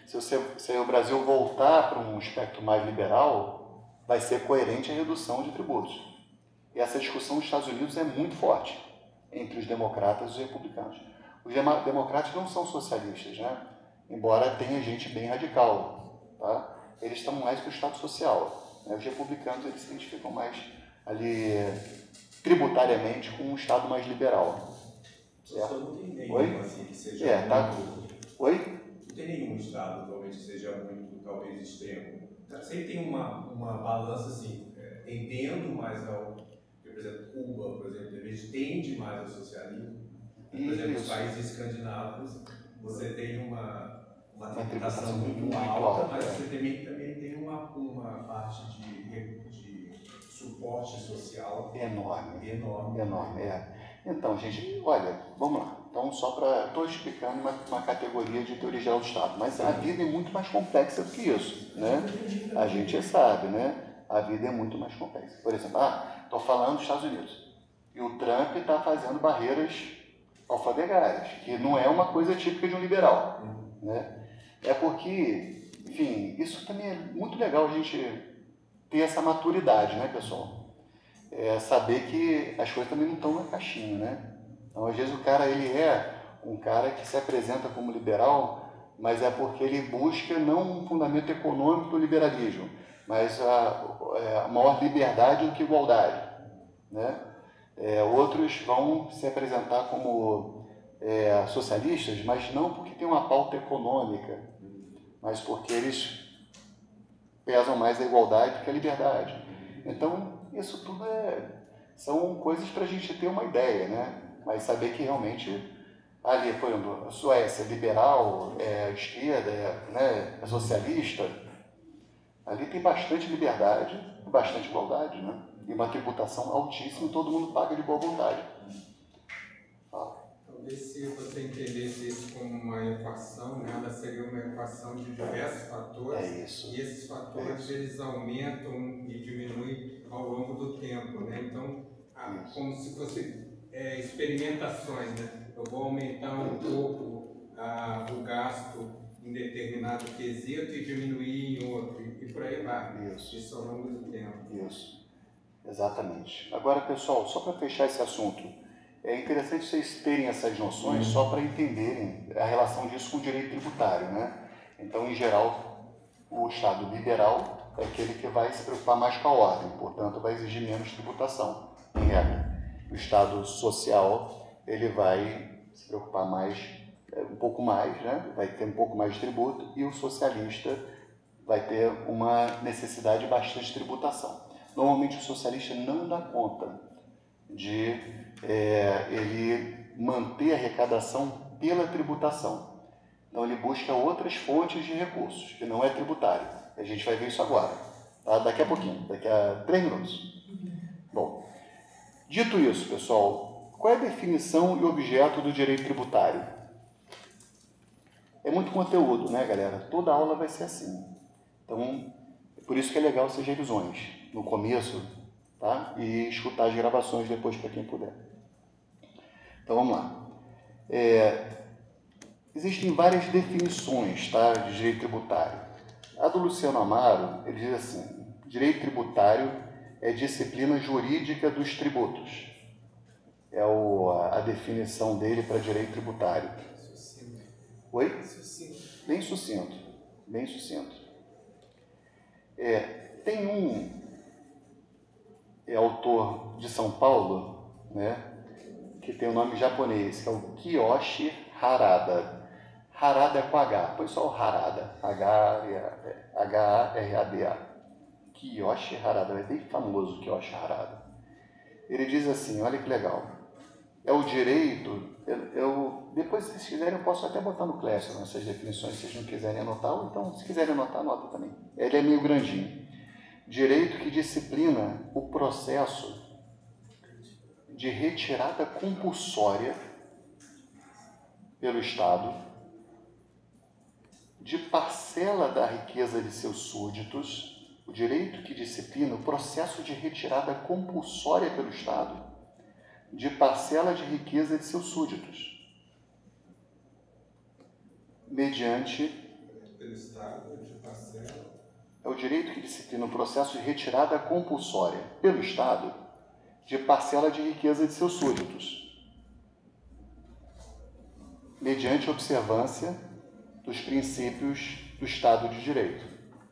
Se o Brasil voltar para um espectro mais liberal, vai ser coerente a redução de tributos. E essa discussão nos Estados Unidos é muito forte entre os democratas e os republicanos. Os democratas não são socialistas, né? Embora tenha gente bem radical, tá? Eles estão mais para o Estado social, né? Os republicanos eles se identificam mais ali tributariamente com um Estado mais liberal. Certo? Não tem nenhum assim que seja muito... Oi? Não tem nenhum Estado atualmente que seja muito, talvez, extremo. Sempre tem uma balança assim, tendendo mais ao... Por exemplo, Cuba, por exemplo, tende mais ao socialismo. Por exemplo, os países escandinavos, você tem uma tributação muito alta, mas você também tem uma parte de suporte social enorme. Enorme. Então, gente, olha, vamos lá. Então, estou explicando uma categoria de teoria geral do Estado, mas a vida é muito mais complexa do que isso, né? A gente sabe, né? A vida é muito mais complexa. Por exemplo, estou falando dos Estados Unidos e o Trump está fazendo barreiras alfandegárias, que não é uma coisa típica de um liberal, né? É porque, enfim, isso também é muito legal a gente ter essa maturidade, né, pessoal? Saber que as coisas também não estão na caixinha, né? Então, às vezes o cara, ele é um cara que se apresenta como liberal, mas é porque ele busca não um fundamento econômico do liberalismo, mas a maior liberdade do que igualdade, né? Outros vão se apresentar como socialistas, mas não porque tem uma pauta econômica, mas porque eles pesam mais a igualdade do que a liberdade. Então, isso tudo são coisas para a gente ter uma ideia, né? Mas saber que realmente ali, por exemplo, a Suécia é liberal, é esquerda, é socialista, ali tem bastante liberdade, bastante igualdade, né? E uma tributação altíssima e todo mundo paga de boa vontade. Talvez se você entendesse isso como uma equação, né, ela seria uma equação de diversos fatores. E esses fatores eles aumentam e diminuem ao longo do tempo, né? Então, como se fosse experimentações, né? Eu vou aumentar um pouco o gasto em determinado quesito e diminuir em outro, e por aí vai. Isso ao longo do tempo. Isso, exatamente. Agora, pessoal, só para fechar esse assunto, é interessante vocês terem essas noções só para entenderem a relação disso com o direito tributário, né? Então, em geral, o Estado liberal é aquele que vai se preocupar mais com a ordem, portanto, vai exigir menos tributação, em regra. O Estado social, ele vai se preocupar mais, um pouco mais, né? Vai ter um pouco mais de tributo, e o socialista vai ter uma necessidade de bastante tributação. Normalmente, o socialista não dá conta de ele manter a arrecadação pela tributação. Então, ele busca outras fontes de recursos, que não é tributário. A gente vai ver isso agora, tá? Daqui a pouquinho, daqui a 3 minutos. Bom, dito isso, pessoal, qual é a definição e objeto do direito tributário? É muito conteúdo, né, galera? Toda aula vai ser assim. Então, é por isso que é legal essas revisões no começo, tá? E escutar as gravações depois para quem puder. Então, vamos lá. Existem várias definições, tá, de direito tributário. A do Luciano Amaro, ele diz assim: direito tributário é disciplina jurídica dos tributos. é a definição dele para direito tributário. Sucinto. Oi? Sucinto. Bem sucinto, bem sucinto. Tem um autor de São Paulo, né, que tem o nome japonês, que é o Kiyoshi Harada. Harada é com H, põe só o Harada, H-A-R-A-D-A. Kiyoshi Harada, é bem famoso o Kiyoshi Harada. Ele diz assim, olha que legal, é o direito, depois se vocês quiserem eu posso até botar no Classroom essas definições, se vocês não quiserem anotar, ou então se quiserem anotar, anota também. Ele é meio grandinho. Direito que disciplina o processo de retirada compulsória pelo Estado de parcela da riqueza de seus súditos, o direito que disciplina o processo de retirada compulsória pelo Estado de parcela de riqueza de seus súditos, mediante... Pelo Estado, de parcela... É o direito que disciplina o processo de retirada compulsória pelo Estado de parcela de riqueza de seus súditos, mediante observância dos princípios do Estado de Direito.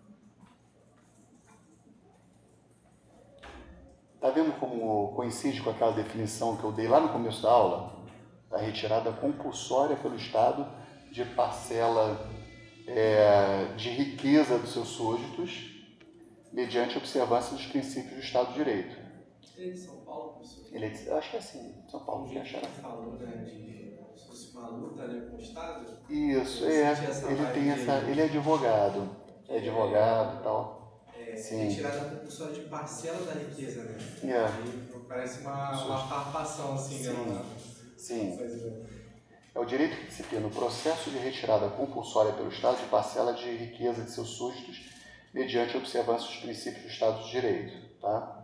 Está vendo como coincide com aquela definição que eu dei lá no começo da aula? Da retirada compulsória pelo Estado de parcela de riqueza dos seus súditos, mediante observância dos princípios do Estado de Direito. Ele é de São Paulo, professor? Eu acho que é assim, São Paulo. Que falou, né, se fosse uma luta, né, com o Estado? Isso, ele é advogado. É advogado e tal. Retirada compulsória de parcela da riqueza, né? Aí parece uma farpação, assim, né? Sim. É o direito que disciplina o processo de retirada compulsória pelo Estado de parcela de riqueza de seus súditos, mediante a observância dos princípios do Estado de Direito. Tá?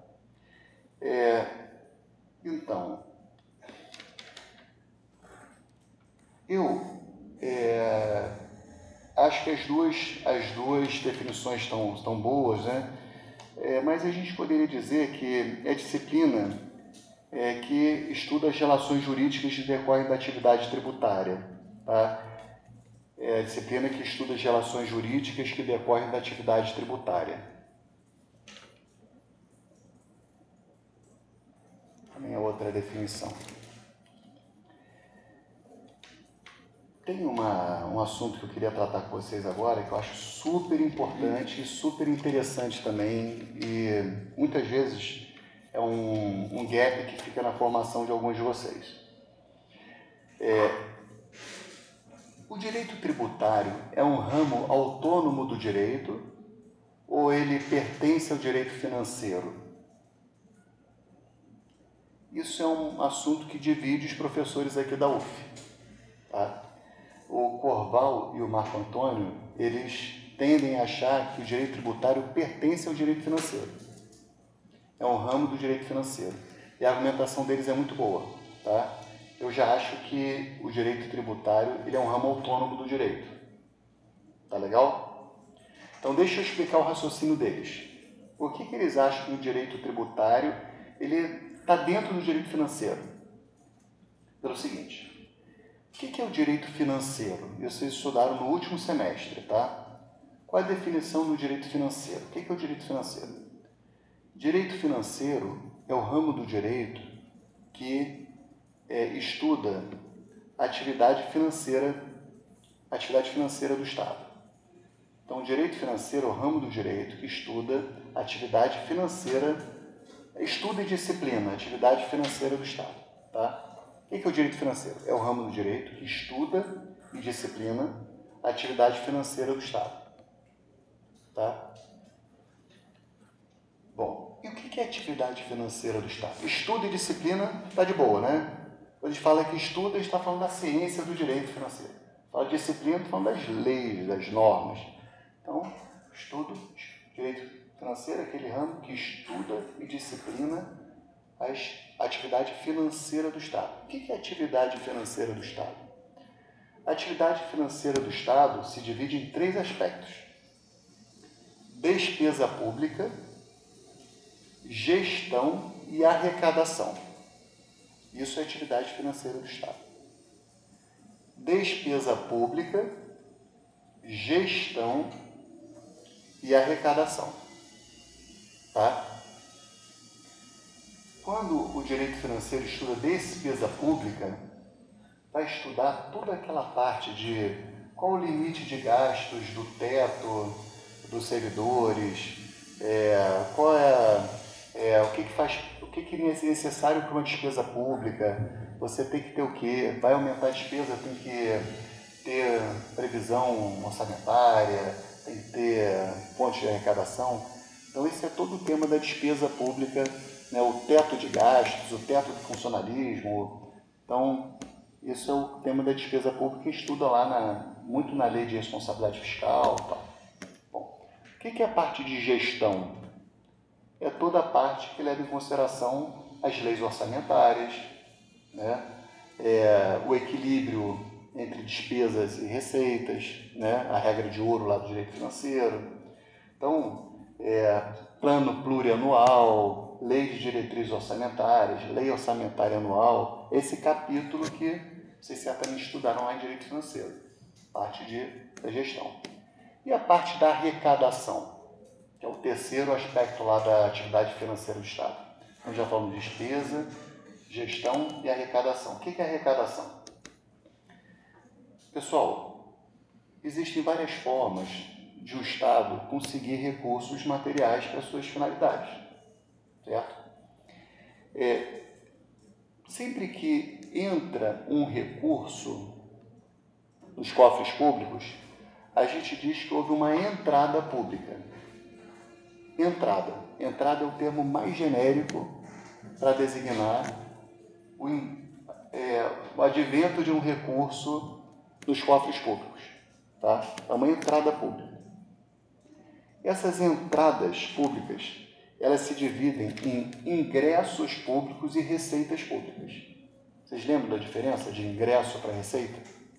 Então, eu acho que as duas definições estão boas, né? Mas a gente poderia dizer que é disciplina que estuda as relações jurídicas que decorrem da atividade tributária. Tá? É a disciplina que estuda as relações jurídicas que decorrem da atividade tributária. Também é outra definição. Tem um assunto que eu queria tratar com vocês agora, que eu acho super importante e super interessante também, e muitas vezes é um gap que fica na formação de alguns de vocês. O direito tributário é um ramo autônomo do direito ou ele pertence ao direito financeiro? Isso é um assunto que divide os professores aqui da UF. Tá? O Corval e o Marco Antônio, eles tendem a achar que o direito tributário pertence ao direito financeiro. É um ramo do direito financeiro. E a argumentação deles é muito boa. Tá? Eu já acho que o direito tributário ele é um ramo autônomo do direito. Tá legal? Então, deixa eu explicar o raciocínio deles. Por que eles acham que o direito tributário ele está dentro do direito financeiro? Pelo seguinte... O que é o direito financeiro? Vocês estudaram no último semestre, tá? Qual é a definição do direito financeiro? O que é o direito financeiro? Direito financeiro é o ramo do direito que estuda a atividade financeira do Estado. Então, o direito financeiro é o ramo do direito que estuda a atividade financeira, estuda e disciplina a atividade financeira do Estado, tá? O que é o direito financeiro? É o ramo do direito que estuda e disciplina a atividade financeira do Estado. Tá? Bom, e o que é atividade financeira do Estado? Estudo e disciplina está de boa, né? Quando a gente fala que estuda, a gente está falando da ciência do direito financeiro. Fala de disciplina, está falando das leis, das normas. Então, estudo, direito financeiro é aquele ramo que estuda e disciplina a atividade financeira do Estado. O que é a atividade financeira do Estado? A atividade financeira do Estado se divide em 3 aspectos: despesa pública, gestão e arrecadação. Isso é atividade financeira do Estado. Despesa pública, gestão e arrecadação. Tá? Quando o direito financeiro estuda despesa pública, vai estudar toda aquela parte de qual o limite de gastos do teto dos servidores, o que é necessário para uma despesa pública, você tem que ter o quê? Vai aumentar a despesa, tem que ter previsão orçamentária, tem que ter fonte de arrecadação. Então esse é todo o tema da despesa pública, né? O teto de gastos, o teto do funcionalismo. Então, isso é o tema da despesa pública que estuda lá muito na lei de responsabilidade fiscal. Tal. Bom, o que é a parte de gestão? É toda a parte que leva em consideração as leis orçamentárias, né? O equilíbrio entre despesas e receitas, né? A regra de ouro lá do direito financeiro. Então, plano plurianual, lei de diretrizes orçamentárias, lei orçamentária anual, esse capítulo que vocês certamente estudaram lá em direito financeiro, parte da gestão. E a parte da arrecadação, que é o terceiro aspecto lá da atividade financeira do Estado. Então já falamos de despesa, gestão e arrecadação. O que é arrecadação? Pessoal, existem várias formas de o Estado conseguir recursos materiais para suas finalidades, certo? Sempre que entra um recurso nos cofres públicos, a gente diz que houve uma entrada pública. Entrada é o termo mais genérico para designar o advento de um recurso nos cofres públicos. Tá? É uma entrada pública. Essas entradas públicas, elas se dividem em ingressos públicos e receitas públicas. Vocês lembram da diferença de ingresso para receita?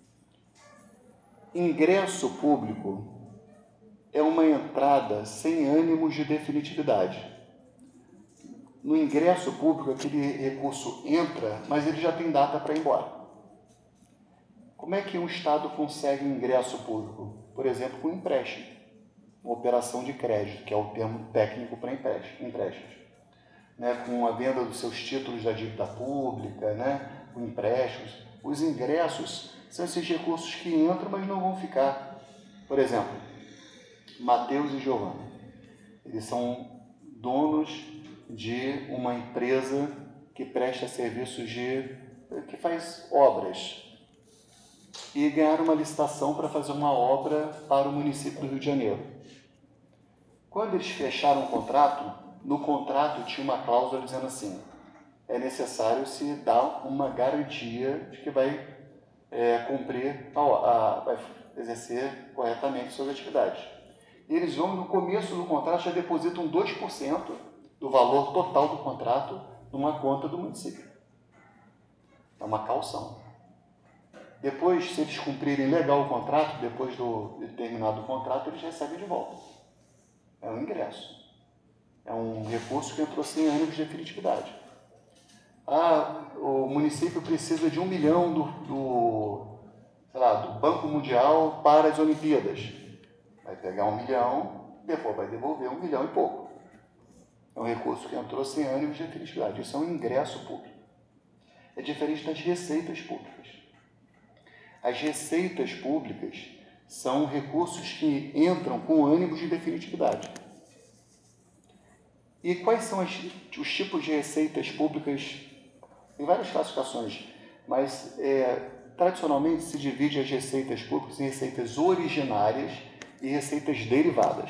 Ingresso público é uma entrada sem ânimos de definitividade. No ingresso público, aquele recurso entra, mas ele já tem data para ir embora. Como é que um Estado consegue um ingresso público? Por exemplo, com empréstimo, uma operação de crédito, que é o termo técnico para empréstimos. Né? Com a venda dos seus títulos da dívida pública, né? Com empréstimos. Os ingressos são esses recursos que entram, mas não vão ficar. Por exemplo, Mateus e Giovana. Eles são donos de uma empresa que presta serviços que faz obras. E ganharam uma licitação para fazer uma obra para o município do Rio de Janeiro. Quando eles fecharam o contrato, no contrato tinha uma cláusula dizendo assim: é necessário se dar uma garantia de que vai cumprir, vai exercer corretamente suas atividades. E eles vão, no começo do contrato, já depositam 2% do valor total do contrato numa conta do município. É uma caução. Depois, se eles cumprirem legal o contrato, depois do determinado contrato, eles recebem de volta. É um ingresso. É um recurso que entrou sem ânimos de definitividade. O município precisa de 1 milhão do Banco Mundial para as Olimpíadas. Vai pegar 1 milhão, depois vai devolver 1 milhão e pouco. É um recurso que entrou sem ânimos de definitividade. Isso é um ingresso público. É diferente das receitas públicas. As receitas públicas são recursos que entram com ânimos de definitividade. E quais são os tipos de receitas públicas? Tem várias classificações, mas tradicionalmente se divide as receitas públicas em receitas originárias e receitas derivadas.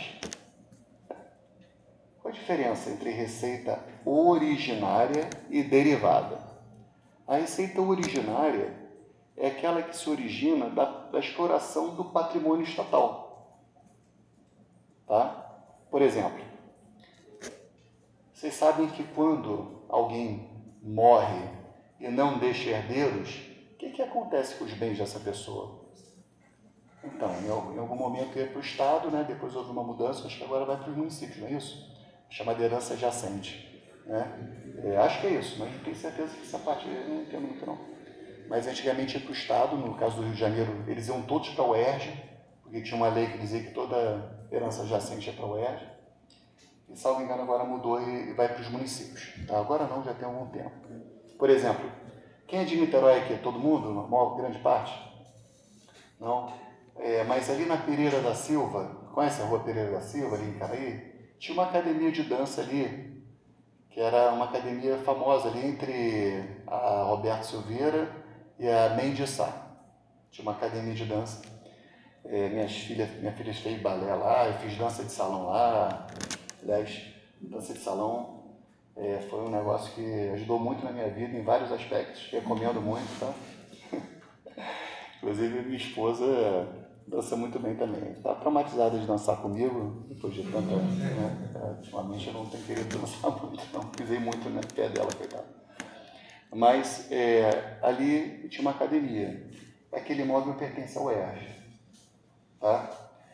Qual a diferença entre receita originária e derivada? A receita originária é aquela que se origina da exploração do patrimônio estatal. Tá? Por exemplo, vocês sabem que quando alguém morre e não deixa herdeiros, o que acontece com os bens dessa pessoa? Então, em algum momento ia para o Estado, né? Depois houve uma mudança, acho que agora vai para os municípios, não é isso? Chamada herança adjacente. Né? Acho que é isso, mas não tenho certeza que essa parte eu não entendo muito não. Mas antigamente ia para o Estado, no caso do Rio de Janeiro, eles iam todos para a UERJ, porque tinha uma lei que dizia que toda herança adjacente ia para a UERJ. E, salvo engano, agora mudou e vai para os municípios. Tá? Agora não, já tem algum tempo. Por exemplo, quem é de Niterói aqui? Todo mundo? Uma maior, grande parte? Não? Mas ali na Pereira da Silva, conhece a rua Pereira da Silva, ali em Caraí? Tinha uma academia de dança ali, que era uma academia famosa ali entre a Roberto Silveira e a Mendes Sá. Tinha uma academia de dança. Minha filha fez balé lá, eu fiz dança de salão lá. Aliás, dança de salão foi um negócio que ajudou muito na minha vida em vários aspectos. Recomendo muito, tá? Inclusive, minha esposa dança muito bem também. Está traumatizada de dançar comigo, depois de tanta... Né? Ultimamente eu não tenho querido dançar muito, não. Pisei muito no pé dela, coitada. Mas ali tinha uma academia. Aquele imóvel pertence ao UERJ. Tá?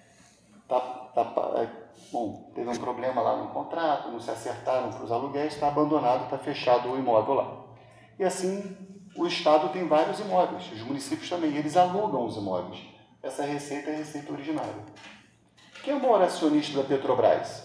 Bom, teve um problema lá no contrato, não se acertaram para os aluguéis, está abandonado, está fechado o imóvel lá. E assim, o Estado tem vários imóveis, os municípios também, eles alugam os imóveis. Essa receita é a receita originária. Quem é o maior acionista da Petrobras?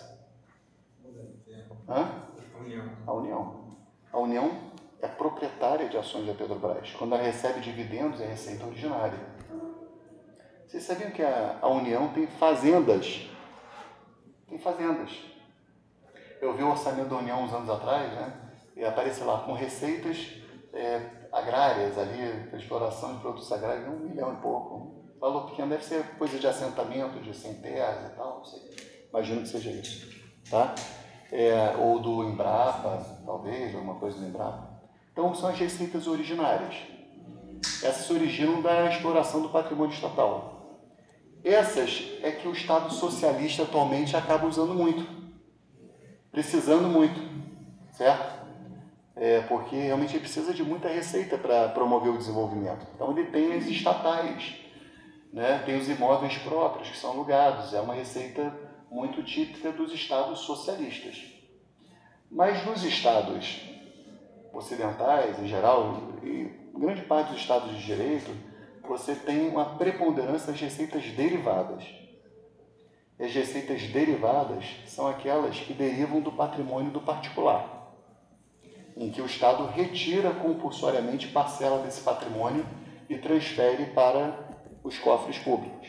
A União. A União é proprietária de ações da Petrobras. Quando ela recebe dividendos, é receita originária. Vocês sabiam que a União tem fazendas? Tem fazendas. Eu vi o orçamento da União uns anos atrás, né? E aparece lá com receitas agrárias ali, exploração de produtos agrários, 1 milhão e pouco. Valor pequeno deve ser coisa de assentamento, de sem terras e tal, não sei. Imagino que seja isso. Tá? Ou do Embrapa, talvez, alguma coisa do Embrapa. Então, são as receitas originárias. Essas se originam da exploração do patrimônio estatal. Essas é que o Estado socialista atualmente acaba usando muito, precisando muito, certo? Porque realmente ele precisa de muita receita para promover o desenvolvimento. Então ele tem as estatais, né? Tem os imóveis próprios que são alugados, é uma receita muito típica dos estados socialistas. Mas nos estados ocidentais, em geral, e grande parte dos estados de direito, você tem uma preponderância das receitas derivadas. E as receitas derivadas são aquelas que derivam do patrimônio do particular, em que o Estado retira compulsoriamente parcela desse patrimônio e transfere para os cofres públicos.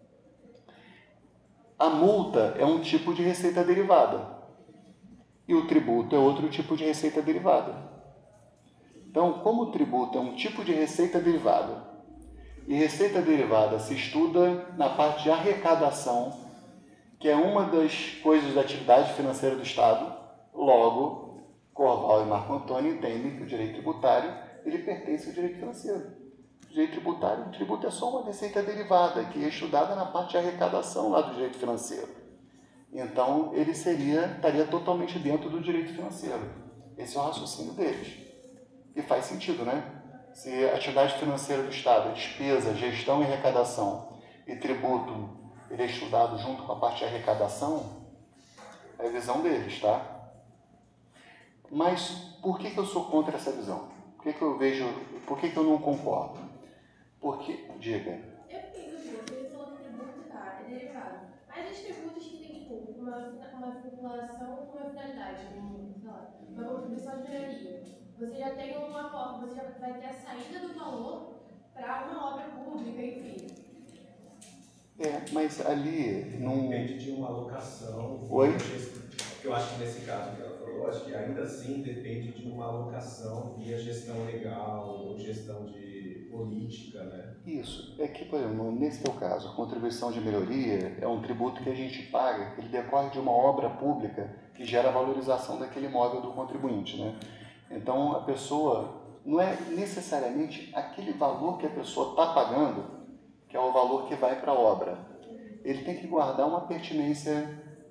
A multa é um tipo de receita derivada e o tributo é outro tipo de receita derivada. Então, como o tributo é um tipo de receita derivada, e receita derivada se estuda na parte de arrecadação, que é uma das coisas da atividade financeira do Estado. Logo, Corval e Marco Antônio entendem que o direito tributário ele pertence ao direito financeiro. O direito tributário, o tributo é só uma receita derivada, que é estudada na parte de arrecadação lá do direito financeiro. Então, ele estaria totalmente dentro do direito financeiro. Esse é o raciocínio deles. E faz sentido, né? Se a atividade financeira do Estado é despesa, gestão e arrecadação, e tributo ele é estudado junto com a parte de arrecadação, é a visão deles, tá? Mas por que eu sou contra essa visão? Por que eu não concordo? Porque, diga. Eu fiquei dúvida, você falou que tributo é derivado. Mas os tributos que tem, tipo, uma população com uma finalidade, uma contribuição de melhoria. Você já tem você já vai ter a saída do valor para uma obra pública, enfim. Mas ali não... Depende de uma alocação. Oi? Eu acho que nesse caso que ela falou, acho que ainda assim depende de uma alocação via gestão legal ou gestão de política, né? Isso. É que, por exemplo, nesse teu caso, a contribuição de melhoria é um tributo que a gente paga, que ele decorre de uma obra pública que gera a valorização daquele imóvel do contribuinte, né? Então, a pessoa, não é necessariamente aquele valor que a pessoa está pagando, que é o valor que vai para a obra. Ele tem que guardar uma pertinência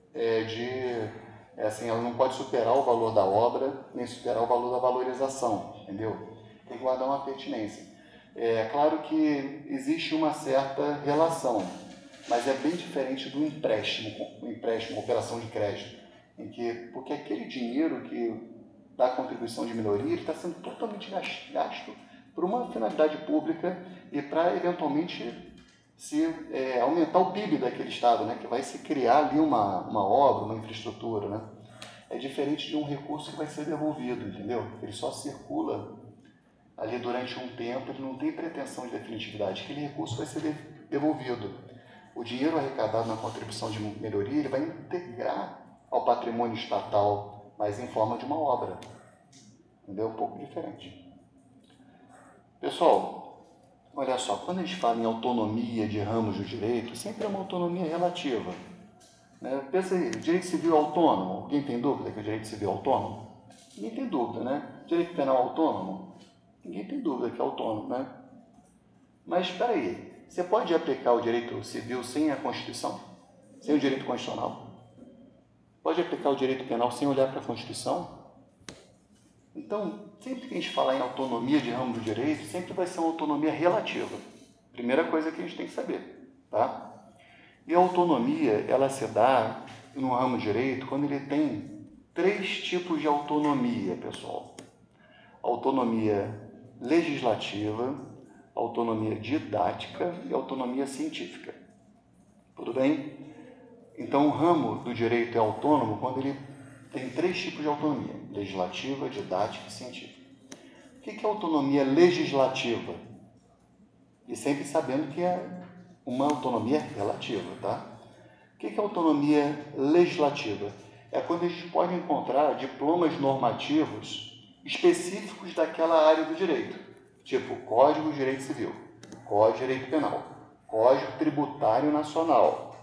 ela não pode superar o valor da obra, nem superar o valor da valorização, entendeu? Tem que guardar uma pertinência. É claro que existe uma certa relação, mas é bem diferente do empréstimo, operação de crédito, porque aquele dinheiro que da contribuição de melhoria, ele está sendo totalmente gasto por uma finalidade pública e para, eventualmente, aumentar o PIB daquele estado, né? Que vai se criar ali uma obra, uma infraestrutura, né? É diferente de um recurso que vai ser devolvido, entendeu? Ele só circula ali durante um tempo, ele não tem pretensão de definitividade, aquele recurso vai ser devolvido. O dinheiro arrecadado na contribuição de melhoria, ele vai integrar ao patrimônio estatal, mas em forma de uma obra. Entendeu? Um pouco diferente. Pessoal, olha só, quando a gente fala em autonomia de ramos do direito, sempre é uma autonomia relativa. Né? Pensa aí, direito civil autônomo, alguém tem dúvida que o direito civil é autônomo? Ninguém tem dúvida, né? Direito penal autônomo? Ninguém tem dúvida que é autônomo, né? Mas, espera aí, você pode aplicar o direito civil sem a Constituição? Sem o direito constitucional? Pode aplicar o direito penal sem olhar para a Constituição? Então, sempre que a gente falar em autonomia de ramo do direito, sempre vai ser uma autonomia relativa. Primeira coisa que a gente tem que saber, tá? E a autonomia, ela se dá no ramo do direito quando ele tem 3 tipos de autonomia, pessoal. Autonomia legislativa, autonomia didática e autonomia científica. Tudo bem? Então, o ramo do direito é autônomo quando ele tem 3 tipos de autonomia: legislativa, didática e científica. O que é autonomia legislativa? E sempre sabendo que é uma autonomia relativa, tá? O que é autonomia legislativa? É quando a gente pode encontrar diplomas normativos específicos daquela área do direito, tipo Código de Direito Civil, Código de Direito Penal, Código Tributário Nacional,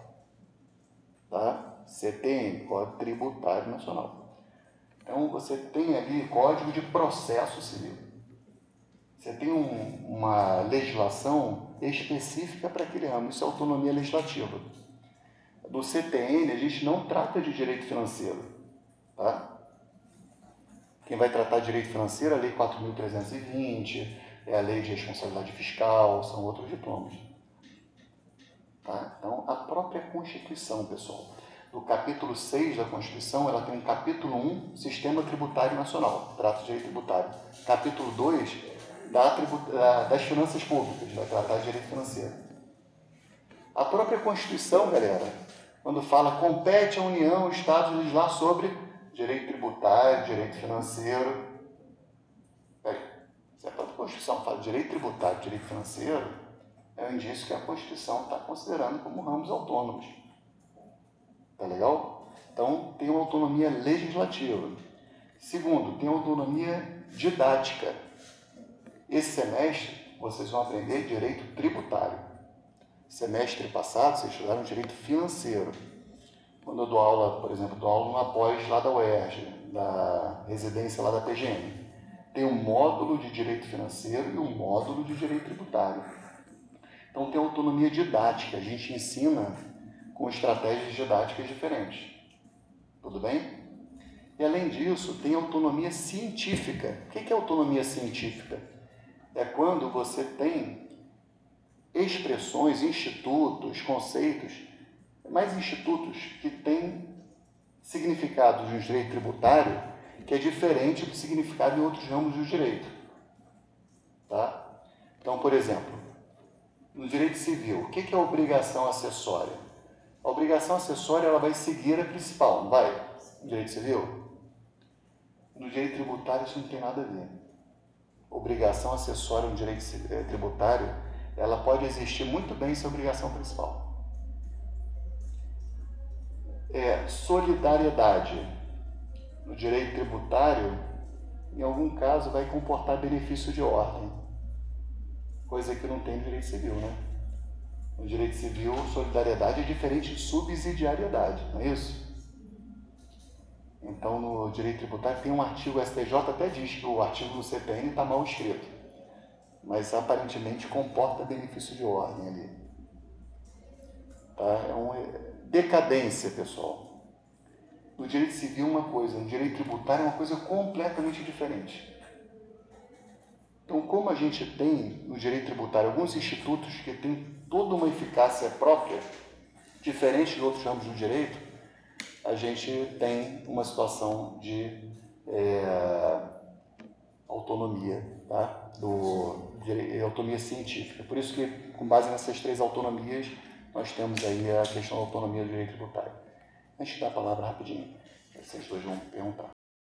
tá? CTN, Código Tributário Nacional. Então, você tem ali Código de Processo Civil. Você tem uma legislação específica para aquele ramo, isso é autonomia legislativa. Do CTN, a gente não trata de direito financeiro, tá? Quem vai tratar de direito financeiro é a Lei 4.320, é a Lei de Responsabilidade Fiscal, são outros diplomas. Tá? Então, a própria Constituição, pessoal, do capítulo 6 da Constituição, ela tem um capítulo 1, Sistema Tributário Nacional, trata de direito tributário. Capítulo 2, das finanças públicas, vai tratar de direito financeiro. A própria Constituição, galera, quando fala compete à União, o Estado legislar sobre direito tributário, direito financeiro. Se a própria Constituição fala de direito tributário, direito financeiro, é um indício que a Constituição está considerando como ramos autônomos. Tá legal? Então, tem uma autonomia legislativa. Segundo, tem uma autonomia didática. Esse semestre, vocês vão aprender direito tributário. Semestre passado, vocês estudaram direito financeiro. Quando eu dou aula, por exemplo, dou aula numa pós lá da UERJ, da residência lá da PGM. Tem um módulo de direito financeiro e um módulo de direito tributário. Então, tem autonomia didática. A gente ensina com estratégias didáticas diferentes. Tudo bem? E, além disso, tem autonomia científica. O que é autonomia científica? É quando você tem expressões, institutos, conceitos, mais institutos que têm significado no direito tributário que é diferente do significado em outros ramos do direito. Tá? Então, por exemplo, no direito civil, o que é a obrigação acessória? A obrigação acessória ela vai seguir a principal, não vai? No direito civil? No direito tributário isso não tem nada a ver. Obrigação acessória no direito tributário, ela pode existir muito bem sem obrigação principal. Solidariedade. No direito tributário, em algum caso, vai comportar benefício de ordem. Coisa que não tem no direito civil, né? No direito civil, solidariedade é diferente de subsidiariedade, não é isso? Então, no direito tributário tem um artigo, o STJ até diz que o artigo do CPN está mal escrito, mas aparentemente comporta benefício de ordem ali. Tá? É uma decadência, pessoal. No direito civil uma coisa, no direito tributário é uma coisa completamente diferente. Então, como a gente tem no direito tributário alguns institutos que têm toda uma eficácia própria, diferente de outros ramos do direito, a gente tem uma situação de autonomia, tá? Autonomia científica. Por isso que, com base nessas 3 autonomias, nós temos aí a questão da autonomia do direito tributário. Deixa eu dar a palavra rapidinho, vocês dois vão perguntar.